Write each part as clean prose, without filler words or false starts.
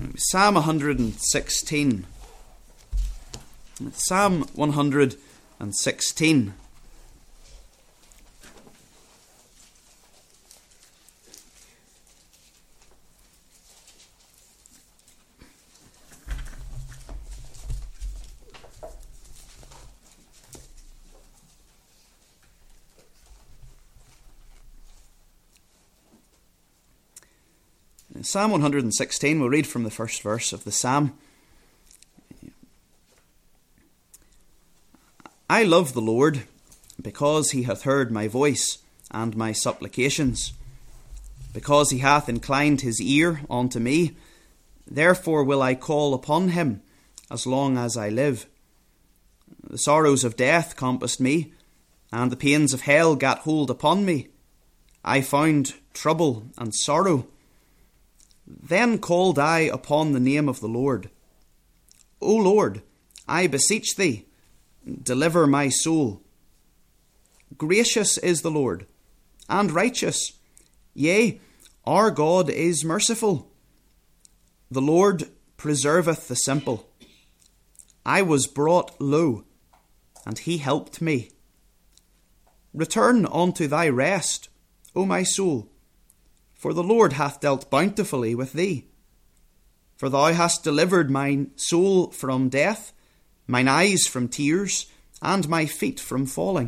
Psalm 116. Psalm 116. Psalm 116, we'll read from the first verse of the psalm. I love the Lord, because he hath heard my voice and my supplications. Because he hath inclined his ear unto me, therefore will I call upon him as long as I live. The sorrows of death compassed me, and the pains of hell gat hold upon me. I found trouble and sorrow. Then called I upon the name of the Lord. O Lord, I beseech thee, deliver my soul. Gracious is the Lord, and righteous. Yea, our God is merciful. The Lord preserveth the simple. I was brought low, and he helped me. Return unto thy rest, O my soul, for the Lord hath dealt bountifully with thee. For thou hast delivered mine soul from death, mine eyes from tears, and my feet from falling.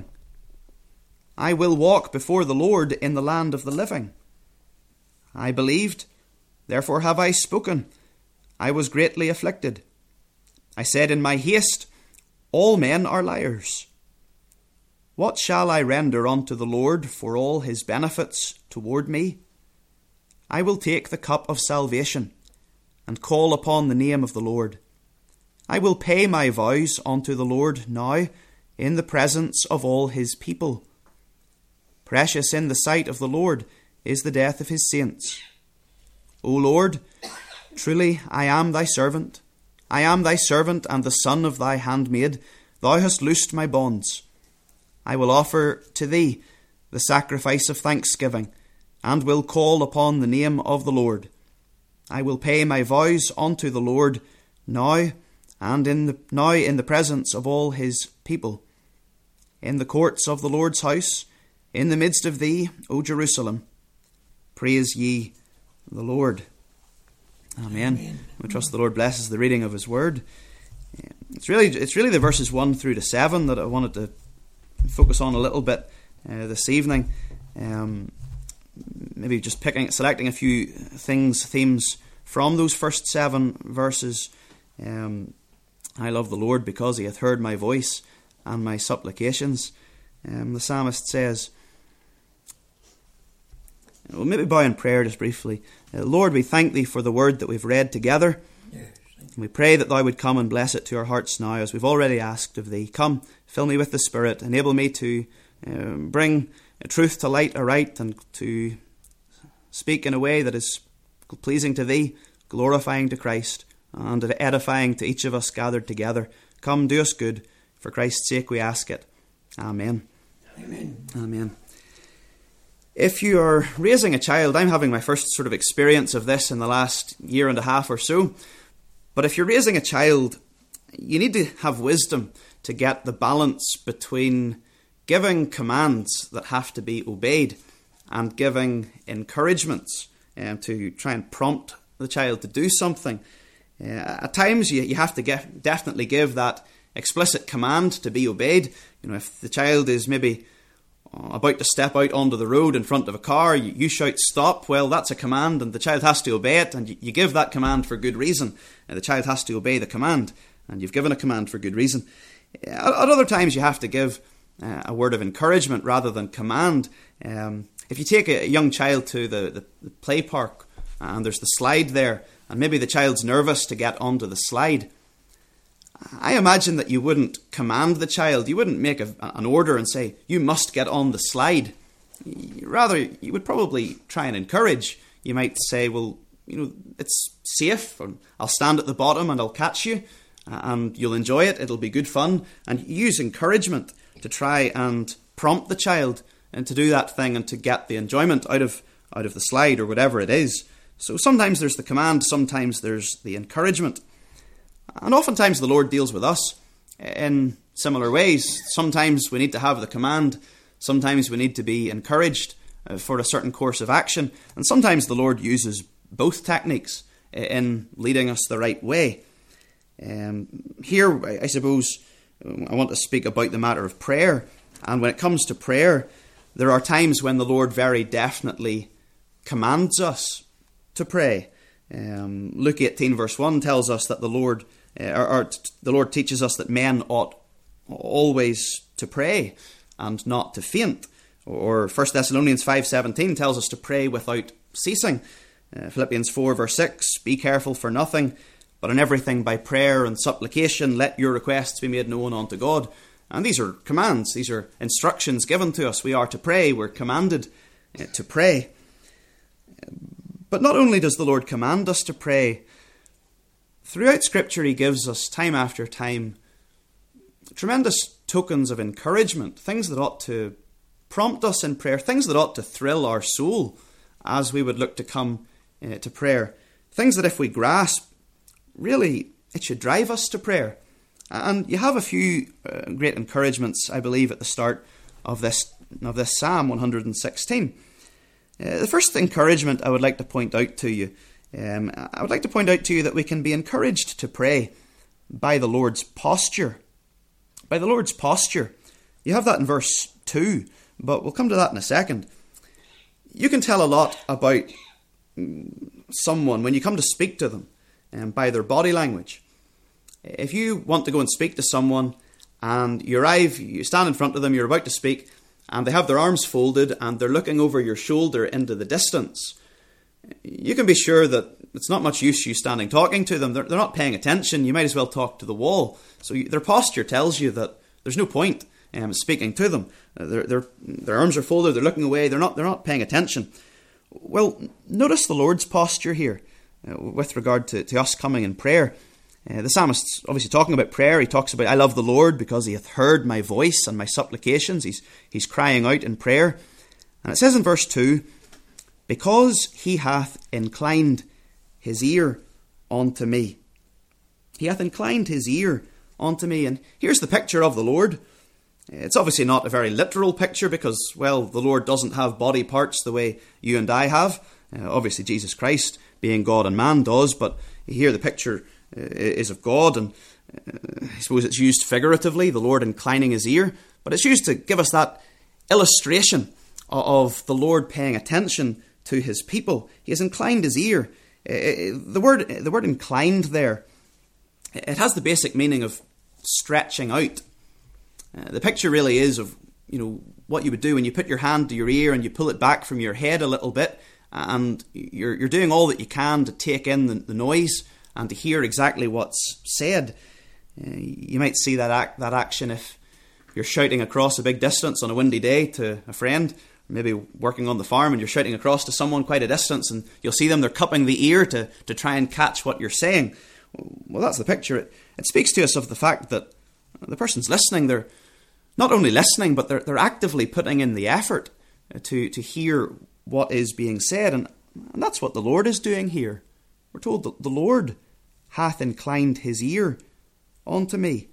I will walk before the Lord in the land of the living. I believed, therefore have I spoken. I was greatly afflicted. I said in my haste, all men are liars. What shall I render unto the Lord for all his benefits toward me? I will take the cup of salvation, and call upon the name of the Lord. I will pay my vows unto the Lord now, in the presence of all his people. Precious in the sight of the Lord is the death of his saints. O Lord, truly I am thy servant. I am thy servant and the son of thy handmaid. Thou hast loosed my bonds. I will offer to thee the sacrifice of thanksgiving, and will call upon the name of the Lord. I will pay my vows unto the Lord now, and in the presence of all his people. In the courts of the Lord's house, in the midst of thee, O Jerusalem, praise ye the Lord. Amen. We trust the Lord blesses the reading of his word. It's really the verses 1 through to 7 that I wanted to focus on a little bit this evening. Maybe just selecting a few themes from those first 7 verses. I love the Lord because he hath heard my voice and my supplications. The psalmist says, we'll maybe bow in prayer just briefly. Lord, we thank thee for the word that we've read together. Yes, we pray that thou would come and bless it to our hearts now, as we've already asked of thee. Come, fill me with the Spirit, enable me to bring truth to light aright, and to speak in a way that is pleasing to thee, glorifying to Christ, and edifying to each of us gathered together. Come, do us good. For Christ's sake we ask it. Amen. Amen. Amen. If you are raising a child, I'm having my first sort of experience of this in the last year and a half or so. But if you're raising a child, you need to have wisdom to get the balance between giving commands that have to be obeyed and giving encouragements to try and prompt the child to do something. At times you have to definitely give that explicit command to be obeyed. You know, if the child is maybe about to step out onto the road in front of a car, you shout stop, well, that's a command and the child has to obey it, and you give that command for good reason. The child has to obey the command, and you've given a command for good reason. At other times you have to give a word of encouragement rather than command. If you take a young child to the play park and there's the slide there, and maybe the child's nervous to get onto the slide, I imagine that you wouldn't command the child. You wouldn't make an order and say, you must get on the slide. Rather, you would probably try and encourage. You might say, well, you know, it's safe. Or I'll stand at the bottom and I'll catch you, and you'll enjoy it. It'll be good fun. And use encouragement to try and prompt the child and to do that thing and to get the enjoyment out of the slide or whatever it is. So sometimes there's the command, sometimes there's the encouragement. And oftentimes the Lord deals with us in similar ways. Sometimes we need to have the command, sometimes we need to be encouraged for a certain course of action, and sometimes the Lord uses both techniques in leading us the right way. Here, I suppose, I want to speak about the matter of prayer. And when it comes to prayer, there are times when the Lord very definitely commands us to pray. Luke 18 verse 1 tells us that the Lord teaches us that men ought always to pray and not to faint. Or 1 Thessalonians 5:17 tells us to pray without ceasing. Philippians 4 verse 6, be careful for nothing, but in everything by prayer and supplication let your requests be made known unto God. And these are commands, these are instructions given to us. We are to pray, we're commanded to pray. But not only does the Lord command us to pray, throughout Scripture he gives us time after time tremendous tokens of encouragement, things that ought to prompt us in prayer, things that ought to thrill our soul as we would look to come to prayer. Things that if we grasp, really it should drive us to prayer. And you have a few great encouragements, I believe, at the start of this Psalm 116. The first encouragement I would like to point out to you, that we can be encouraged to pray by the Lord's posture. By the Lord's posture. You have that in verse 2, but we'll come to that in a second. You can tell a lot about someone when you come to speak to them by their body language. If you want to go and speak to someone and you stand in front of them, you're about to speak, and they have their arms folded and they're looking over your shoulder into the distance, you can be sure that it's not much use you standing talking to them. They're not paying attention. You might as well talk to the wall. So their posture tells you that there's no point speaking to them. Their arms are folded, they're looking away, they're not paying attention. Well, notice the Lord's posture here with regard to us coming in prayer. The psalmist's obviously talking about prayer. He talks about, I love the Lord because he hath heard my voice and my supplications. He's crying out in prayer. And it says in verse 2, because he hath inclined his ear unto me. He hath inclined his ear unto me. And here's the picture of the Lord. It's obviously not a very literal picture because, well, the Lord doesn't have body parts the way you and I have. Obviously Jesus Christ, being God and man, does. But here the picture is of God, and I suppose it's used figuratively, the Lord inclining his ear, but it's used to give us that illustration of the Lord paying attention to his people. He has inclined his ear. The word inclined there, it has the basic meaning of stretching out. The picture really is of, what you would do when you put your hand to your ear and you pull it back from your head a little bit, and you're doing all that you can to take in the noise and to hear exactly what's said. You might see that action if you're shouting across a big distance on a windy day to a friend, maybe working on the farm, and you're shouting across to someone quite a distance, and you'll see them, they're cupping the ear to try and catch what you're saying. Well, that's the picture. It speaks to us of the fact that the person's listening. They're not only listening, but they're actively putting in the effort to hear what is being said. And that's what the Lord is doing here. We're told that the Lord hath inclined his ear unto me.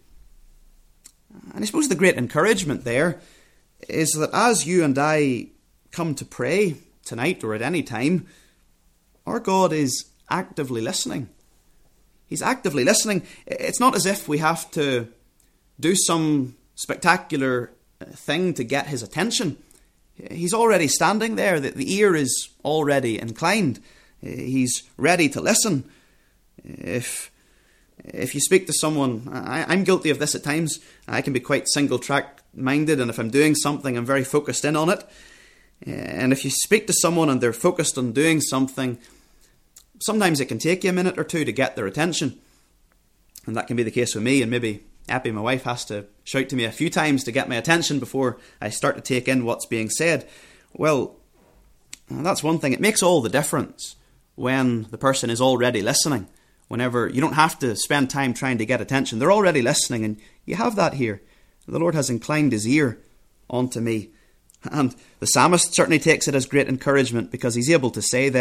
And I suppose the great encouragement there is that as you and I come to pray tonight or at any time, our God is actively listening. He's actively listening. It's not as if we have to do some spectacular thing to get his attention. He's already standing there. The ear is already inclined. He's ready to listen. If you speak to someone, I'm guilty of this at times. I can be quite single-track minded, and if I'm doing something, I'm very focused in on it. And if you speak to someone and they're focused on doing something, sometimes it can take you a minute or two to get their attention. And that can be the case with me, and maybe Eppie, my wife, has to shout to me a few times to get my attention before I start to take in what's being said. Well, that's one thing. It makes all the difference when the person is already listening. Whenever you don't have to spend time trying to get attention, they're already listening, and you have that here. The Lord has inclined his ear unto me. And the psalmist certainly takes it as great encouragement, because he's able to say then,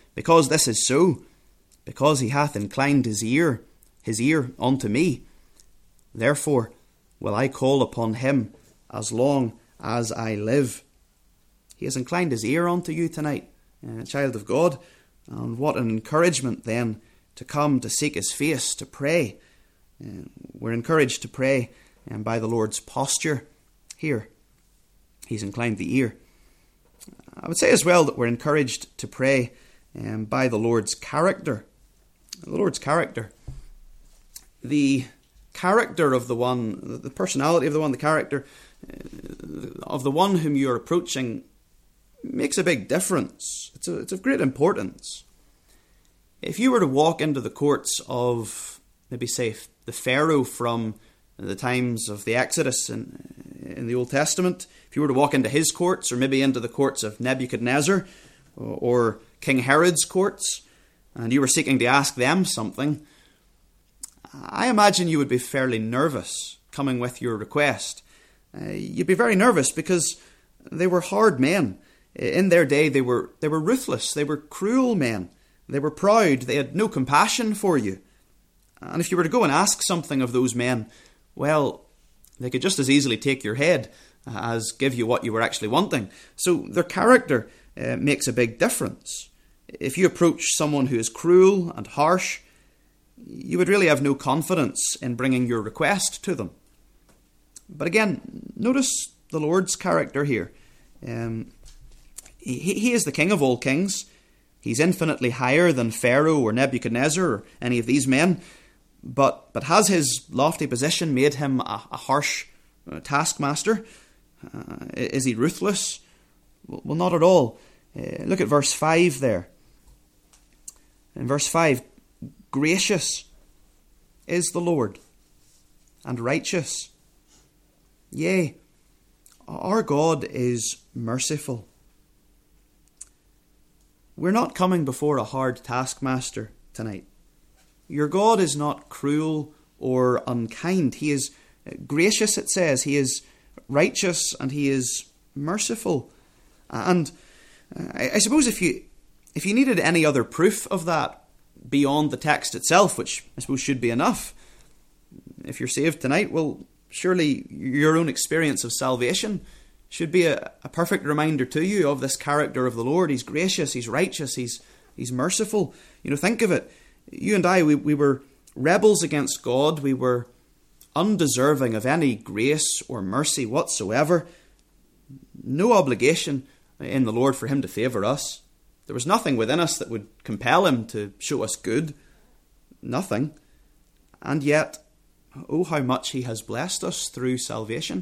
because this is so, because he hath inclined his ear unto me, therefore will I call upon him as long as I live. He has inclined his ear unto you tonight, child of God. And what an encouragement then to come to seek his face, to pray. We're encouraged to pray by the Lord's posture here. He's inclined the ear. I would say as well that we're encouraged to pray by the Lord's character. The Lord's character. The character of the one, the personality of the one, the character of the one whom you are approaching makes a big difference. It's of great importance. If you were to walk into the courts of, maybe say, the Pharaoh from the times of the Exodus in the Old Testament, if you were to walk into his courts, or maybe into the courts of Nebuchadnezzar or King Herod's courts, and you were seeking to ask them something, I imagine you would be fairly nervous coming with your request. You'd be very nervous because they were hard men. In their day, they were ruthless. They were cruel men. They were proud. They had no compassion for you. And if you were to go and ask something of those men, well, they could just as easily take your head as give you what you were actually wanting. So their character makes a big difference. If you approach someone who is cruel and harsh, you would really have no confidence in bringing your request to them. But again, notice the Lord's character here. He is the King of all kings. He's infinitely higher than Pharaoh or Nebuchadnezzar or any of these men. But has his lofty position made him a harsh taskmaster? Is he ruthless? Well, not at all. Look at verse 5 there. In verse 5, gracious is the Lord, and righteous. Yea, our God is merciful. We're not coming before a hard taskmaster tonight. Your God is not cruel or unkind. He is gracious, it says. He is righteous and he is merciful. And I suppose if you needed any other proof of that beyond the text itself, which I suppose should be enough, if you're saved tonight, well, surely your own experience of salvation should be a perfect reminder to you of this character of the Lord. He's gracious, he's righteous, he's merciful. You know, think of it. You and I, we were rebels against God. We were undeserving of any grace or mercy whatsoever. No obligation in the Lord for him to favour us. There was nothing within us that would compel him to show us good. Nothing. And yet, oh, how much he has blessed us through salvation.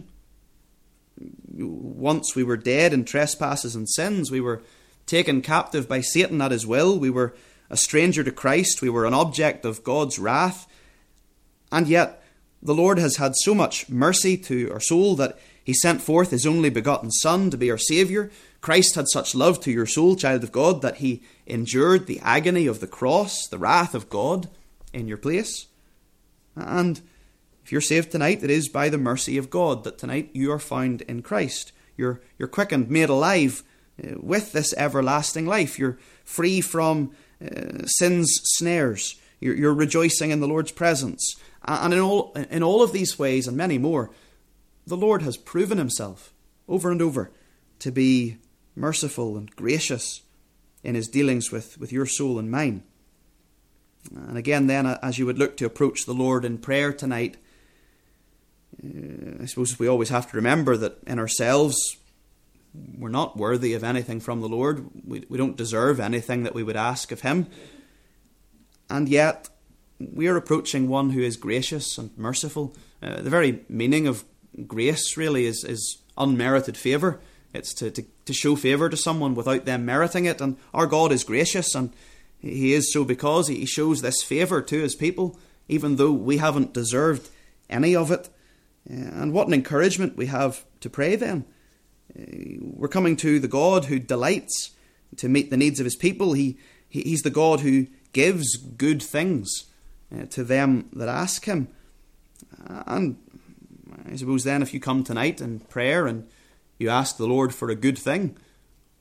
Once we were dead in trespasses and sins. We were taken captive by Satan at his will. We were a stranger to Christ. We were an object of God's wrath. And yet, the Lord has had so much mercy to our soul that he sent forth his only begotten Son to be our Saviour. Christ had such love to your soul, child of God, that he endured the agony of the cross, the wrath of God, in your place. And if you're saved tonight, it is by the mercy of God that tonight you are found in Christ. You're quickened, made alive with this everlasting life. You're free from sin's snares. You're rejoicing in the Lord's presence. And in all of these ways and many more, the Lord has proven himself over and over to be merciful and gracious in his dealings with your soul and mine. And again then, as you would look to approach the Lord in prayer tonight, I suppose we always have to remember that in ourselves, we're not worthy of anything from the Lord. We don't deserve anything that we would ask of him. And yet, we are approaching one who is gracious and merciful. The very meaning of grace really is unmerited favour. It's to show favour to someone without them meriting it. And our God is gracious, and he is so because he shows this favour to his people, even though we haven't deserved any of it. And what an encouragement we have to pray then. We're coming to the God who delights to meet the needs of his people. He's the God who gives good things to them that ask him. And I suppose then if you come tonight in prayer and you ask the Lord for a good thing,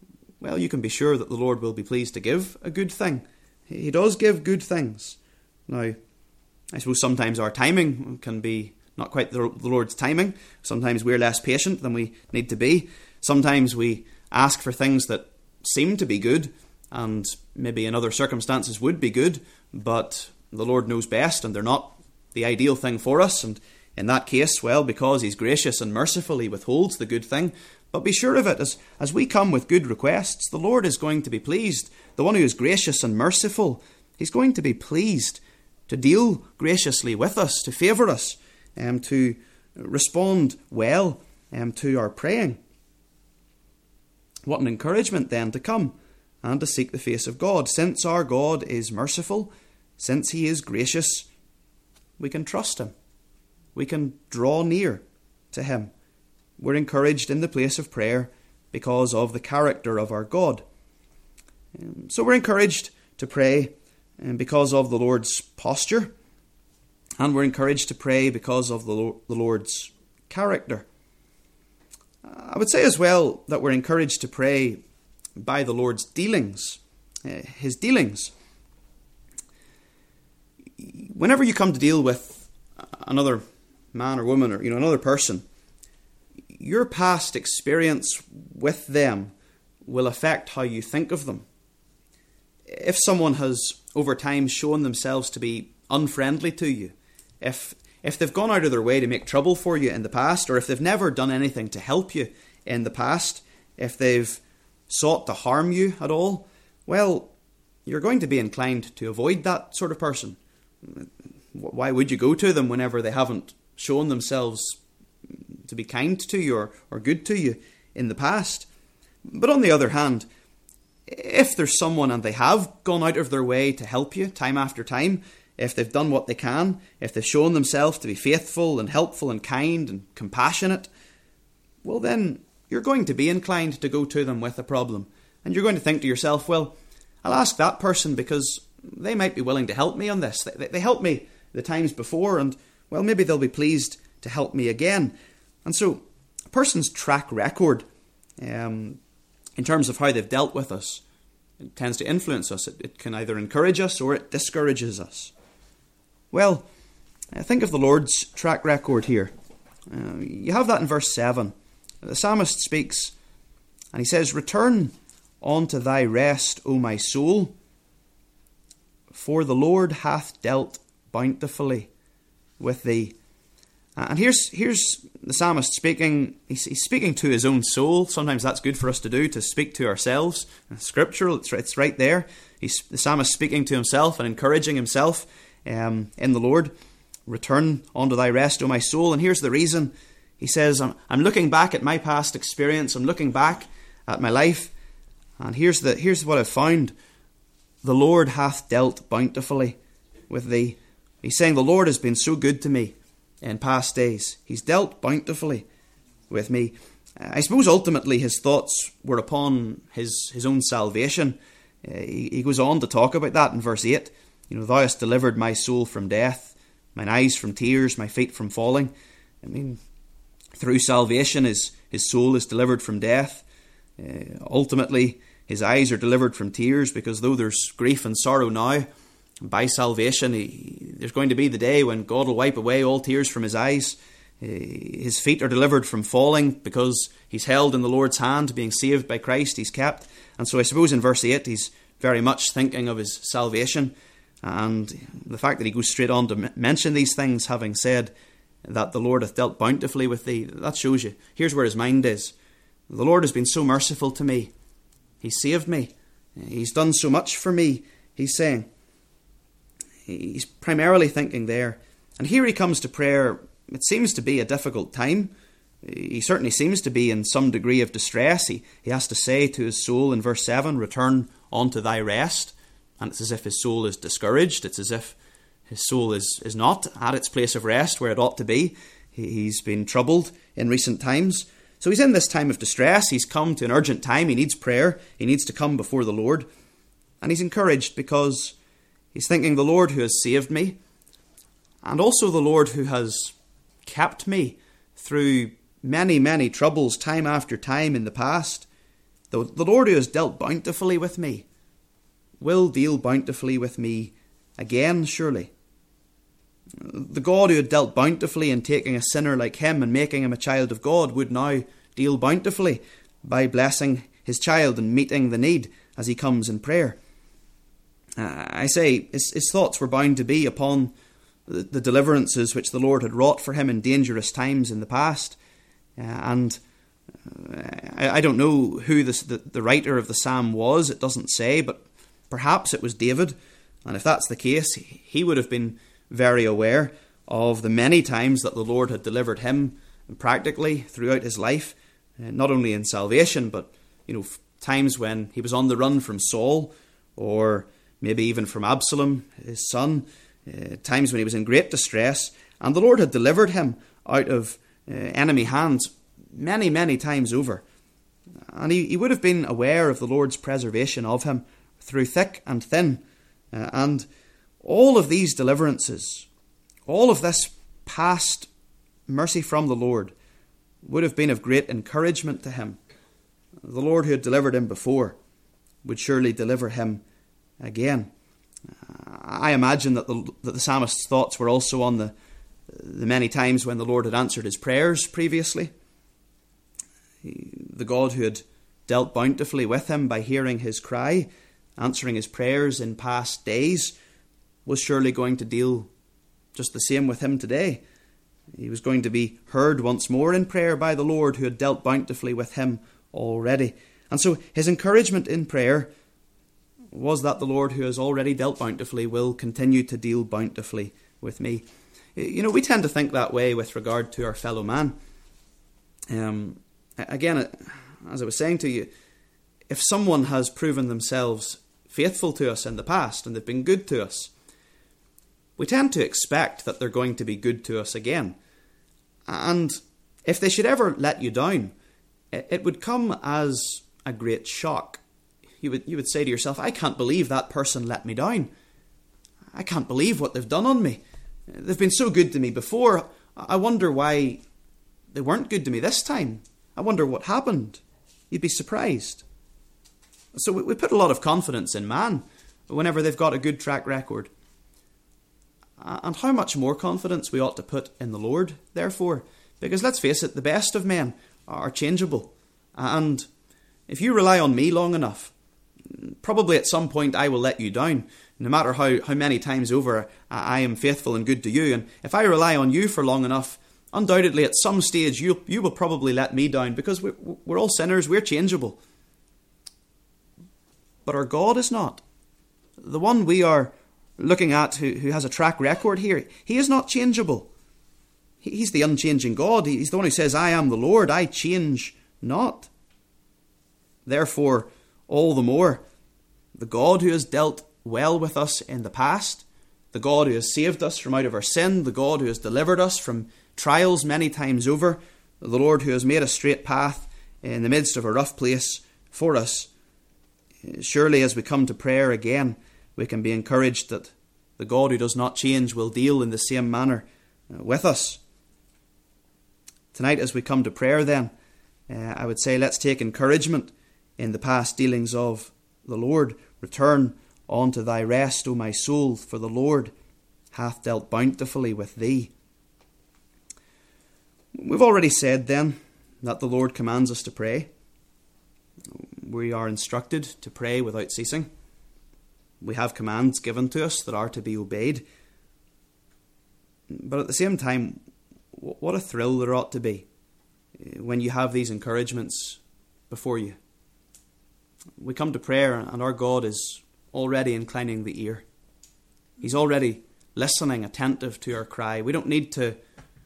well, you can be sure that the Lord will be pleased to give a good thing. He does give good things. Now, I suppose sometimes our timing can be not quite the Lord's timing. Sometimes we're less patient than we need to be. Sometimes we ask for things that seem to be good, and maybe in other circumstances would be good, but the Lord knows best, and they're not the ideal thing for us. And in that case, well, because He's gracious and merciful, He withholds the good thing. But be sure of it, as we come with good requests, the Lord is going to be pleased. The one who is gracious and merciful, He's going to be pleased to deal graciously with us, to favour us, to respond well to our praying. What an encouragement then to come and to seek the face of God. Since our God is merciful, since He is gracious, we can trust Him. We can draw near to Him. We're encouraged in the place of prayer because of the character of our God. So we're encouraged to pray because of the Lord's posture, and we're encouraged to pray because of the Lord's character. I would say as well that we're encouraged to pray by the Lord's dealings, His dealings. Whenever you come to deal with another man or woman or another person, your past experience with them will affect how you think of them. If someone has over time shown themselves to be unfriendly to you, if they've gone out of their way to make trouble for you in the past, or if they've never done anything to help you in the past, if they've sought to harm you at all, well, you're going to be inclined to avoid that sort of person. Why would you go to them whenever they haven't shown themselves to be kind to you or good to you in the past? But on the other hand, if there's someone and they have gone out of their way to help you time after time, if they've done what they can, if they've shown themselves to be faithful and helpful and kind and compassionate, well then you're going to be inclined to go to them with a problem. And you're going to think to yourself, well, I'll ask that person because they might be willing to help me on this. They helped me the times before, and well, maybe they'll be pleased to help me again. And so a person's track record in terms of how they've dealt with us, it tends to influence us. It can either encourage us or it discourages us. Well, think of the Lord's track record here. You have that in verse 7. The psalmist speaks and he says, "Return unto thy rest, O my soul, for the Lord hath dealt bountifully with thee." And here's the psalmist speaking. He's speaking to his own soul. Sometimes that's good for us to do, to speak to ourselves. Scriptural, it's right there. The psalmist speaking to himself and encouraging himself in the Lord. "Return unto thy rest, O my soul." And here's the reason. He says, I'm looking back at my past experience. I'm looking back at my life. And here's what I've found. The Lord hath dealt bountifully with thee. He's saying the Lord has been so good to me in past days. He's dealt bountifully with me. I suppose ultimately his thoughts were upon his own salvation. He goes on to talk about that in verse 8. "Thou hast delivered my soul from death, mine eyes from tears, my feet from falling." I mean, through salvation his soul is delivered from death. Ultimately, his eyes are delivered from tears, because though there's grief and sorrow now, by salvation, there's going to be the day when God will wipe away all tears from his eyes. His feet are delivered from falling, because he's held in the Lord's hand, being saved by Christ, he's kept. And so I suppose in verse 8 he's very much thinking of his salvation, and the fact that he goes straight on to mention these things, having said that the Lord hath dealt bountifully with thee, that shows you, here's where his mind is. The Lord has been so merciful to me. He's saved me. He's done so much for me, he's saying. He's primarily thinking there. And here he comes to prayer. It seems to be a difficult time. He certainly seems to be in some degree of distress. He has to say to his soul in verse 7, "Return unto thy rest." And it's as if his soul is discouraged. It's as if his soul is not at its place of rest where it ought to be. He's been troubled in recent times. So he's in this time of distress. He's come to an urgent time. He needs prayer. He needs to come before the Lord. And he's encouraged because he's thinking, the Lord who has saved me, and also the Lord who has kept me through many, many troubles time after time in the past, The Lord who has dealt bountifully with me will deal bountifully with me again, surely. The God who had dealt bountifully in taking a sinner like him and making him a child of God would now deal bountifully by blessing his child and meeting the need as he comes in prayer. I say his thoughts were bound to be upon the deliverances which the Lord had wrought for him in dangerous times in the past. And I don't know who the writer of the psalm was, it doesn't say, but perhaps it was David. And if that's the case, he would have been very aware of the many times that the Lord had delivered him practically throughout his life, not only in salvation, but times when he was on the run from Saul, or maybe even from Absalom, his son, times when he was in great distress, and the Lord had delivered him out of enemy hands many, many times over. And he would have been aware of the Lord's preservation of him through thick and thin. And all of these deliverances, all of this past mercy from the Lord would have been of great encouragement to him. The Lord who had delivered him before would surely deliver him again. I imagine that the psalmist's thoughts were also on the many times when the Lord had answered his prayers previously. The God who had dealt bountifully with him by hearing his cry, answering his prayers in past days, was surely going to deal just the same with him today. He was going to be heard once more in prayer by the Lord who had dealt bountifully with him already. And so his encouragement in prayer was that the Lord who has already dealt bountifully will continue to deal bountifully with me. We tend to think that way with regard to our fellow man. Again, as I was saying to you, if someone has proven themselves faithful to us in the past and they've been good to us, we tend to expect that they're going to be good to us again. And if they should ever let you down, it would come as a great shock. You would say to yourself, I can't believe that person let me down. I can't believe what they've done on me. They've been so good to me before. I wonder why they weren't good to me this time. I wonder what happened. You'd be surprised. So we put a lot of confidence in man whenever they've got a good track record. And how much more confidence we ought to put in the Lord, therefore. Because let's face it, the best of men are changeable. And if you rely on me long enough, probably at some point I will let you down, no matter how many times over I am faithful and good to you. And if I rely on you for long enough, undoubtedly at some stage you will probably let me down, because we're all sinners, we're changeable. But our God is not. The one we are looking at who has a track record here, he is not changeable. He's the unchanging God. He's the one who says, I am the Lord, I change not. Therefore, all the more, the God who has dealt well with us in the past, the God who has saved us from out of our sin, the God who has delivered us from trials many times over, the Lord who has made a straight path in the midst of a rough place for us, surely as we come to prayer again, we can be encouraged that the God who does not change will deal in the same manner with us. Tonight, as we come to prayer then, I would say let's take encouragement in the past dealings of the Lord. Return unto thy rest, O my soul, for the Lord hath dealt bountifully with thee. We've already said then that the Lord commands us to pray. We are instructed to pray without ceasing. We have commands given to us that are to be obeyed. But at the same time, what a thrill there ought to be when you have these encouragements before you. We come to prayer and our God is already inclining the ear. He's already listening, attentive to our cry. We don't need to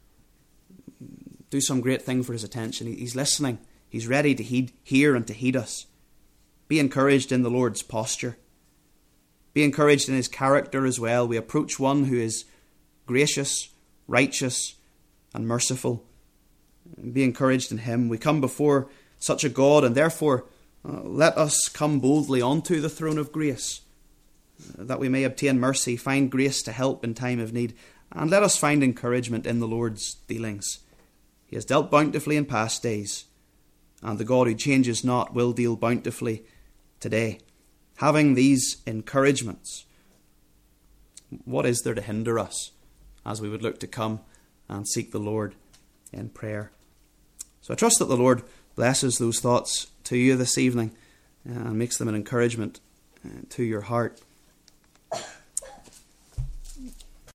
do some great thing for his attention. He's listening. He's ready to hear and to heed us. Be encouraged in the Lord's posture. Be encouraged in his character as well. We approach one who is gracious, righteous, and merciful. Be encouraged in him. We come before such a God, and therefore let us come boldly onto the throne of grace, that we may obtain mercy, find grace to help in time of need, and let us find encouragement in the Lord's dealings. He has dealt bountifully in past days, and the God who changes not will deal bountifully today. Having these encouragements, what is there to hinder us as we would look to come and seek the Lord in prayer? So I trust that the Lord blesses those thoughts to you this evening and makes them an encouragement to your heart.